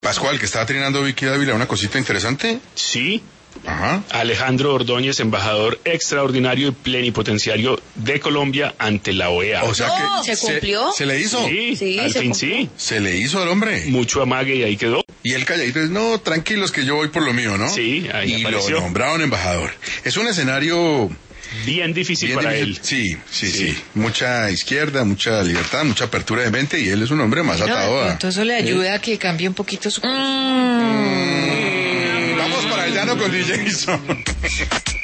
Pascual, que estaba trinando Vicky Dávila, una cosita interesante. Sí. Ajá. Alejandro Ordóñez, embajador extraordinario y plenipotenciario de Colombia ante la OEA. O sea que ¿se cumplió? se le hizo. Sí, al fin cumplió. sí. Se le hizo al hombre. Mucho amague y ahí quedó. Y él calladito dice, no, tranquilos que yo voy por lo mío, ¿no? Sí, ahí y apareció. lo nombraron embajador. Es un escenario Bien difícil bien para difícil. él. Sí. Mucha izquierda, mucha libertad, mucha apertura de mente, y él es un hombre más atado a... Entonces eso le ayuda a que cambie un poquito su... Vamos para el llano con DJ Jason.